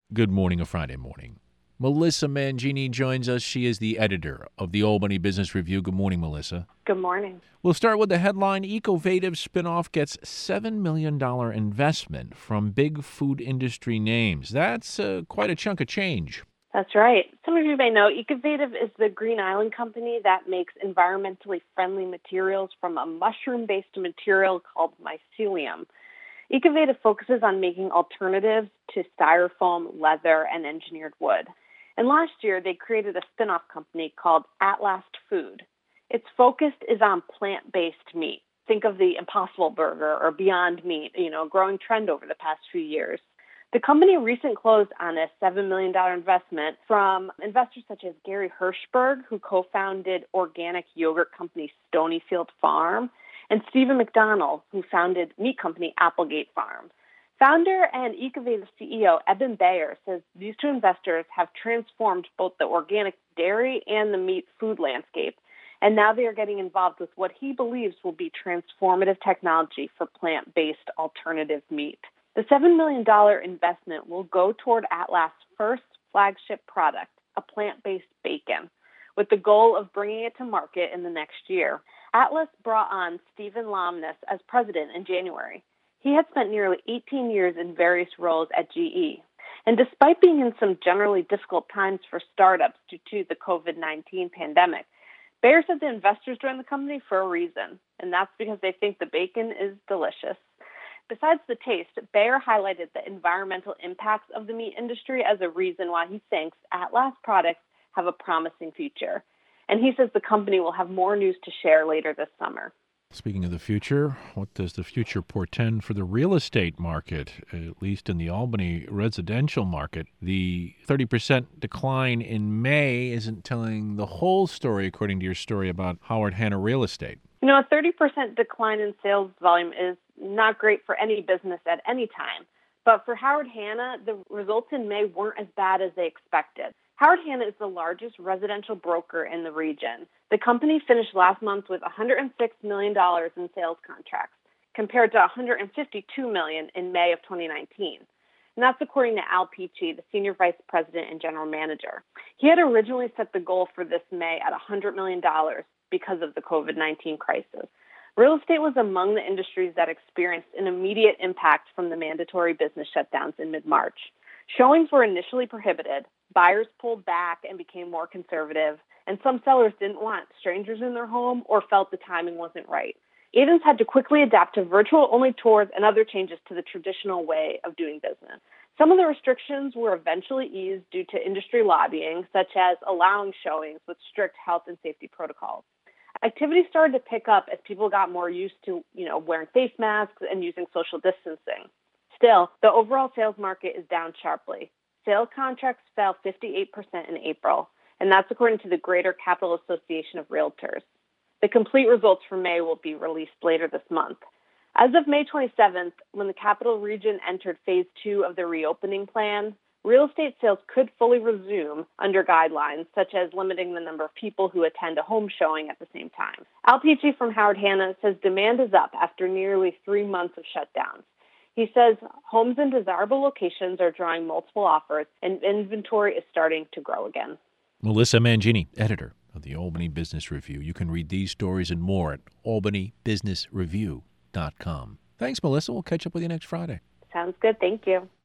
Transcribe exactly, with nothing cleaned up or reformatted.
Good morning, a Friday morning. Melissa Mangini joins us. She is the editor of the Albany Business Review. Good morning, Melissa. Good morning. We'll start with the headline. Ecovative spinoff gets seven million dollars investment from big food industry names. That's uh, quite a chunk of change. That's right. Some of you may know Ecovative is the Green Island company that makes environmentally friendly materials from a mushroom-based material called mycelium. Ecovative focuses on making alternatives to styrofoam, leather, and engineered wood. And last year, they created a spin-off company called At Last Food. Its focus is on plant-based meat. Think of the Impossible Burger or Beyond Meat, you know, a growing trend over the past few years. The company recently closed on a seven million dollars investment from investors such as Gary Hirshberg, who co-founded organic yogurt company Stonyfield Farm, and Stephen McDonald, who founded meat company Applegate Farm. Founder and Ecovative C E O Eben Bayer says these two investors have transformed both the organic dairy and the meat food landscape, and now they are getting involved with what he believes will be transformative technology for plant-based alternative meat. The seven million dollars investment will go toward Atlast's first flagship product, a plant-based bacon, with the goal of bringing it to market in the next year. Atlas brought on Stephen Lomness as president in January. He had spent nearly eighteen years in various roles at G E. And despite being in some generally difficult times for startups due to the covid nineteen pandemic, Bayer said the investors joined the company for a reason, and that's because they think the bacon is delicious. Besides the taste, Bayer highlighted the environmental impacts of the meat industry as a reason why he thinks At Last products have a promising future. And he says the company will have more news to share later this summer. Speaking of the future, what does the future portend for the real estate market, at least in the Albany residential market? The thirty percent decline in May isn't telling the whole story, according to your story about Howard Hanna Real Estate. You know, a thirty percent decline in sales volume is not great for any business at any time. But for Howard Hanna, the results in May weren't as bad as they expected. Howard Hanna is the largest residential broker in the region. The company finished last month with one hundred six million dollars in sales contracts, compared to one hundred fifty-two million dollars in May of twenty nineteen. And that's according to Al Peachy, the Senior Vice President and General Manager. He had originally set the goal for this May at one hundred million dollars because of the covid nineteen crisis. Real estate was among the industries that experienced an immediate impact from the mandatory business shutdowns in mid-March. Showings were initially prohibited, buyers pulled back and became more conservative, and some sellers didn't want strangers in their home or felt the timing wasn't right. Agents had to quickly adapt to virtual-only tours and other changes to the traditional way of doing business. Some of the restrictions were eventually eased due to industry lobbying, such as allowing showings with strict health and safety protocols. Activity started to pick up as people got more used to, you know, wearing face masks and using social distancing. Still, the overall sales market is down sharply. Sales contracts fell fifty-eight percent in April, and that's according to the Greater Capital Association of Realtors. The complete results for May will be released later this month. As of May twenty-seventh, when the Capital Region entered phase two of the reopening plan, real estate sales could fully resume under guidelines, such as limiting the number of people who attend a home showing at the same time. Al Peachy from Howard Hanna says demand is up after nearly three months of shutdowns. He says homes in desirable locations are drawing multiple offers, and inventory is starting to grow again. Melissa Mangini, editor of the Albany Business Review. You can read these stories and more at albany business review dot com. Thanks, Melissa. We'll catch up with you next Friday. Sounds good. Thank you.